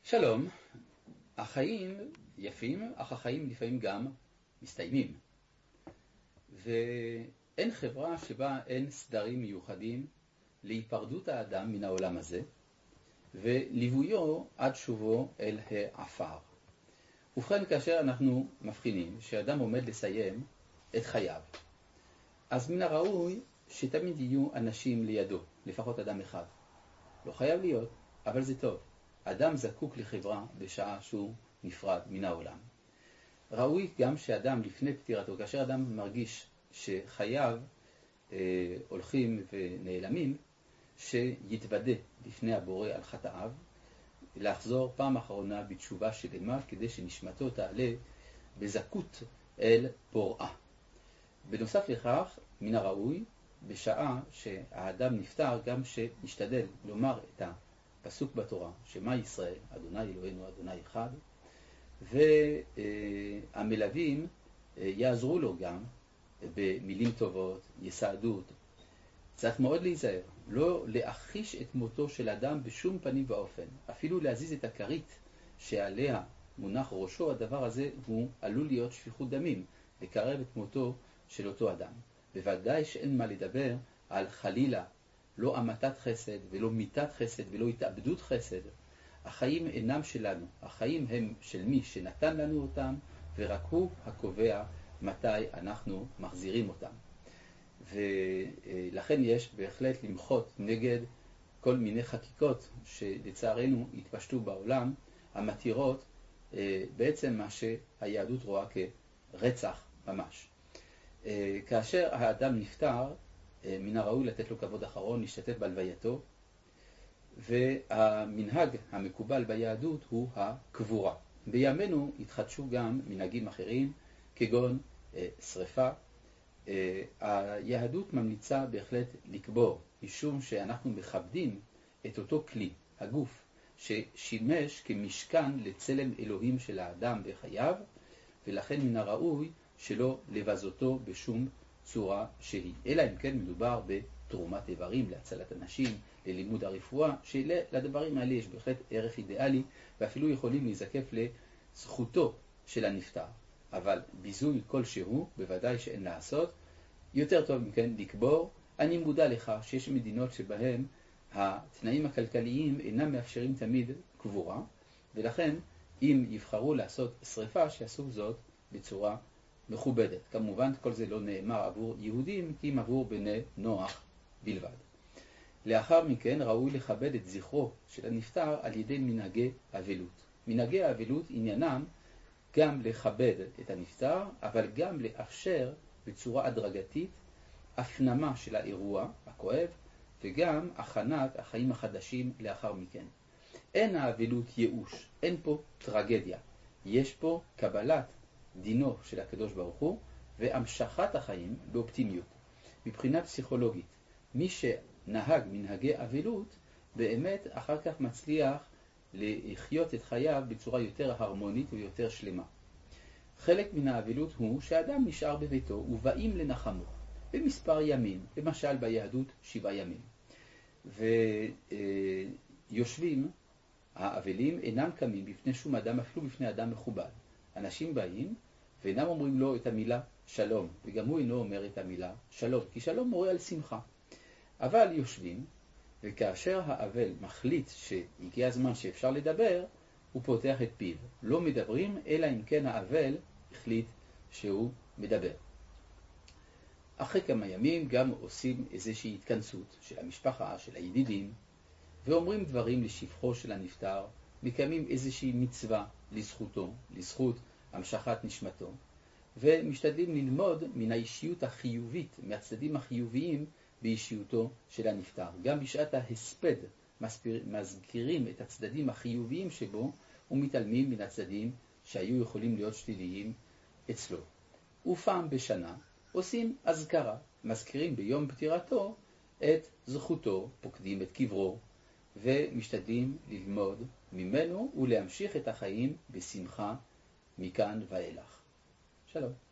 שלום, החיים יפים, אך החיים לפעמים גם מסתיימים. ואין חברה שבה אין סדרים מיוחדים להיפרדות האדם מן העולם הזה, וליוויו עד שובו אל העפר. ובכן, כאשר אנחנו מבחינים שאדם עומד לסיים את חייו, אז מן הראוי שתמיד יהיו אנשים לידו, לפחות אדם אחד. לא חייב להיות, אבל זה טוב. אדם זקוק לחברה בשעה שהוא נפרד מן העולם. ראוי גם שאדם לפני פטירתו, כאשר אדם מרגיש שחייו הולכים ונעלמים, שיתוודה לפני הבורא על חטאיו, לחזור פעם אחרונה בתשובה שלמה, כדי שנשמתו תעלה בזכות אל בוראה. בנוסף לכך, מן הראוי, בשעה שהאדם נפטר, גם שנשתדל לומר את הפסוק בתורה, שמה ישראל, אדוני אלוהינו, אדוני אחד, והמלווים יעזרו לו גם במילים טובות, יסעדות. צריך מאוד להיזהר, לא להכחיש את מותו של אדם בשום פנים ואופן, אפילו להזיז את הכרית שעליה מונח ראשו, הדבר הזה הוא עלול להיות שפיכות דמים, לקרב את מותו של אותו אדם. בוודאי שאין מה לדבר על חלילה, לא המתת חסד ולא מיתת חסד ולא התאבדות חסד. החיים אינם שלנו, החיים הם של מי שנתן לנו אותם, ורק הוא הקובע מתי אנחנו מחזירים אותם. ולכן יש בהחלט למחות נגד כל מיני חקיקות שלצערנו התפשטו בעולם, המתירות בעצם מה שהיהדות רואה כרצח ממש. כאשר האדם נפטר, מן הראוי לתת לו כבוד אחרון, להשתתף בהלווייתו, והמנהג המקובל ביהדות הוא הקבורה. בימינו התחדשו גם מנהגים אחרים, כגון שריפה. היהדות ממליצה בהחלט לקבור, משום שאנחנו מכבדים את אותו כלי, הגוף, ששימש כמשכן לצלם אלוהים של האדם בחייו, ולכן מן הראוי שלא לבזותו בשום צורה שהיא. אלא אם כן מדובר בתרומת איברים, להצלת אנשים, ללימוד הרפואה, שלדברים האלה יש בהחלט ערך אידיאלי, ואפילו יכולים להיזקף לזכותו של הנפטר. אבל ביזוי כלשהו, בוודאי שאין לעשות. יותר טוב מכן לקבור. אני מודע לך שיש מדינות שבהן התנאים הכלכליים אינם מאפשרים תמיד קבורה, ולכן אם יבחרו לעשות שריפה, שיעשו זאת בצורה מכובדת. כמובן כל זה לא נאמר עבור יהודים, כי אם עבור בני נוח בלבד. לאחר מכן ראוי לכבד את זכרו של הנפטר על ידי מנהגי אבלות. מנהגי האבלות עניינם גם לכבד את הנפטר, אבל גם לאפשר בצורה הדרגתית הפנמה של האירוע הכואב, וגם הכנת החיים החדשים לאחר מכן. אין האבלות ייאוש, אין פה טרגדיה. יש פה קבלת דינו של הקדוש ברוך הוא, והמשכת החיים באופטימיות. מבחינה פסיכולוגית, מי שנהג מנהגי אבלות, באמת אחר כך מצליח לחיות את חייו בצורה יותר הרמונית ויותר שלמה. חלק מן האבלות הוא שאדם נשאר בביתו ובאים לנחמו במספר ימים, למשל ביהדות 7 ימים. ויושבים, האבלים אינם קמים בפני שום אדם, אפילו בפני אדם מכובד. אנשים באים ואינם אומרים לו את המילה שלום, וגם הוא אינו אומר את המילה שלום, כי שלום מורה על שמחה. אבל יושבים, וכאשר האבל מחליט שהגיע הזמן שאפשר לדבר, הוא פותח את פיו. לא מדברים, אלא אם כן האבל החליט שהוא מדבר. אחרי כמה ימים גם עושים איזושהי התכנסות של המשפחה, של הידידים, ואומרים דברים לשבחו של הנפטר, מקיימים איזושהי מצווה לזכותו, לזכות המשכת נשמתו, ומשתדלים ללמוד מן האישיות החיובית, מהצדדים החיוביים באישיותו של הנפטר. גם בשעת ההספד מזכירים את הצדדים החיוביים שבו, ומתעלמים מן הצדדים שהיו יכולים להיות שליליים אצלו. ופעם בשנה עושים אזכרה, מזכירים ביום פטירתו את זכותו, פוקדים את קברו, ומשתדלים ללמוד ממנו ולהמשיך את החיים בשמחה מכאן ואילך. שלום.